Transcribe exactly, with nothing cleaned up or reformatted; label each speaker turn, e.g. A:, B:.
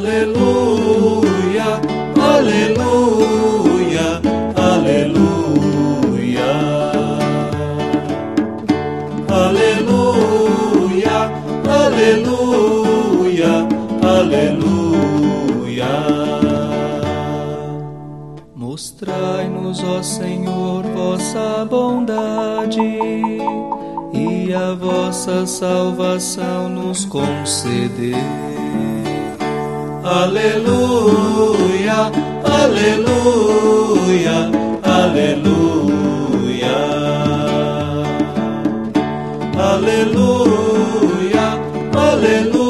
A: Aleluia, aleluia, aleluia. Aleluia, aleluia, aleluia. Mostrai-nos, ó Senhor, vossa bondade e a vossa salvação nos conceder. Aleluia, aleluia, aleluia. Aleluia, aleluia.